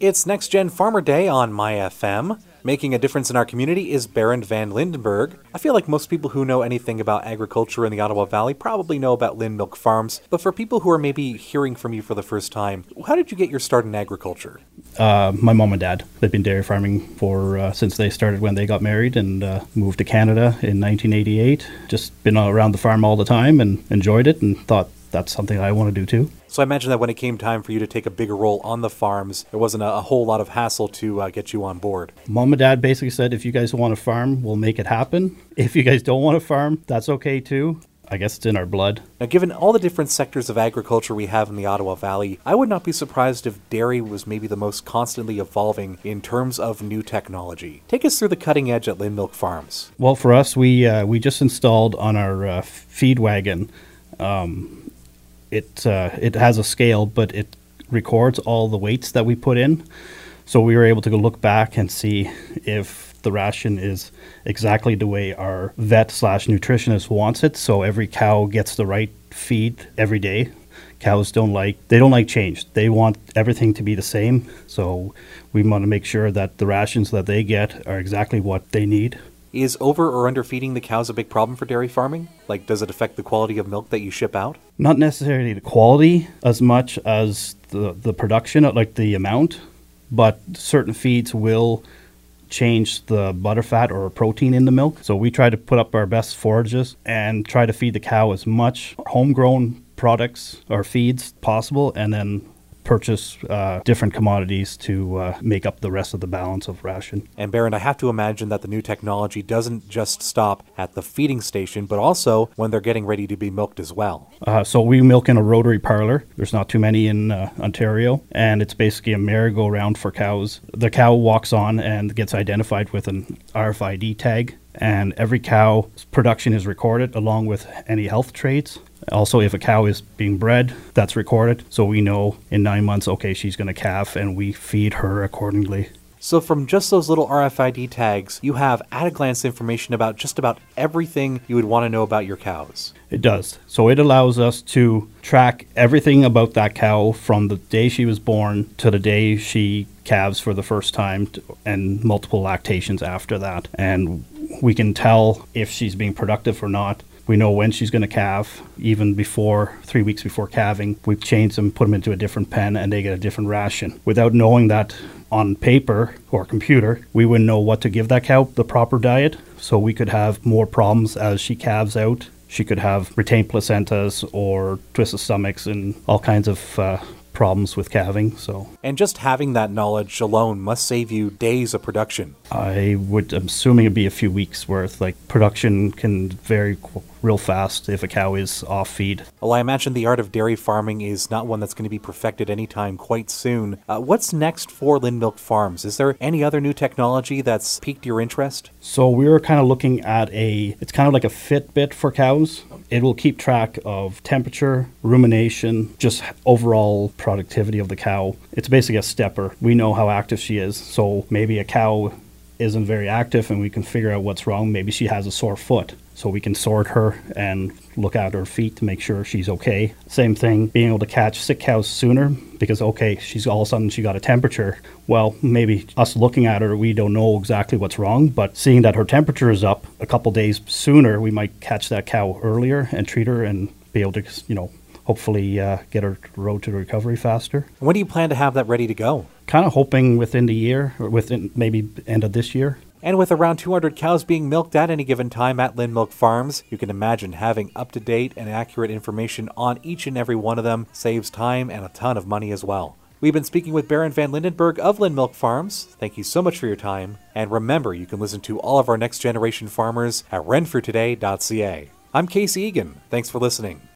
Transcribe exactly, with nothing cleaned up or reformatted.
It's Next Gen Farmer Day on My F M. Making a difference in our community is Baron van Lindenberg. I feel like most people who know anything about agriculture in the Ottawa Valley probably know about Lynn Milk Farms, but for people who are maybe hearing from you for the first time, how did you get your start in agriculture? Uh, my mom and dad, they've been dairy farming for uh, since they started when they got married and uh, moved to Canada in nineteen eighty-eight. Just been around the farm all the time and enjoyed it and thought that's something I want to do too. So I imagine that when it came time for you to take a bigger role on the farms, there wasn't a, a whole lot of hassle to uh, get you on board. Mom and dad basically said, if you guys want to farm, we'll make it happen. If you guys don't want to farm, that's okay too. I guess it's in our blood. Now, given all the different sectors of agriculture we have in the Ottawa Valley, I would not be surprised if dairy was maybe the most constantly evolving in terms of new technology. Take us through the cutting edge at Lynn Milk Farms. Well, for us, we uh, we just installed on our uh, feed wagon. Um, It uh, it has a scale, but it records all the weights that we put in. So we were able to go look back and see if the ration is exactly the way our vet slash nutritionist wants it. So every cow gets the right feed every day. Cows don't like, they don't like change. They want everything to be the same. So we want to make sure that the rations that they get are exactly what they need. Is over or underfeeding the cows a big problem for dairy farming? Like, does it affect the quality of milk that you ship out? Not necessarily the quality as much as the, the production, like the amount, but certain feeds will change the butterfat or protein in the milk. So we try to put up our best forages and try to feed the cow as much homegrown products or feeds possible, and then purchase uh, different commodities to uh, make up the rest of the balance of ration. And Baron, I have to imagine that the new technology doesn't just stop at the feeding station, but also when they're getting ready to be milked as well. Uh, so we milk in a rotary parlor. There's not too many in uh, Ontario, and it's basically a merry-go-round for cows. The cow walks on and gets identified with an R F I D tag, and every cow's production is recorded along with any health traits. Also, if a cow is being bred, that's recorded. So we know in nine months, okay, she's going to calf, and we feed her accordingly. So from just those little R F I D tags, you have at-a-glance information about just about everything you would want to know about your cows. It does. So it allows us to track everything about that cow from the day she was born to the day she calves for the first time, to, and multiple lactations after that. And we can tell if she's being productive or not. We know when she's going to calve, even before, three weeks before calving. We've changed them, put them into a different pen, and they get a different ration. Without knowing that on paper or computer, we wouldn't know what to give that cow the proper diet. So we could have more problems as she calves out. She could have retained placentas or twisted stomachs and all kinds of uh, problems with calving. So, and just having that knowledge alone must save you days of production. I would, I'm assuming it'd be a few weeks worth. Like, production can vary qu- real fast if a cow is off feed. Well, I imagine the art of dairy farming is not one that's going to be perfected anytime quite soon. Uh, what's next for Lynn Milk Farms? Is there any other new technology that's piqued your interest? So we were kind of looking at a, it's kind of like a Fitbit for cows. It will keep track of temperature, rumination, just overall productivity of the cow. It's basically a stepper. We know how active she is. So maybe a cow isn't very active and we can figure out what's wrong. Maybe she has a sore foot. So we can sort her and look at her feet to make sure she's okay. Same thing, being able to catch sick cows sooner because, okay, she's all of a sudden she got a temperature. Well, maybe us looking at her, we don't know exactly what's wrong, but seeing that her temperature is up a couple days sooner, we might catch that cow earlier and treat her and be able to, you know, hopefully uh, get her road to recovery faster. When do you plan to have that ready to go? Kind of hoping within the year, or within maybe end of this year. And with around two hundred cows being milked at any given time at Lynn Milk Farms, you can imagine having up-to-date and accurate information on each and every one of them saves time and a ton of money as well. We've been speaking with Baron van Lindenberg of Lynn Milk Farms. Thank you so much for your time. And remember, you can listen to all of our Next Generation Farmers at renfrew today dot c a. I'm Casey Egan. Thanks for listening.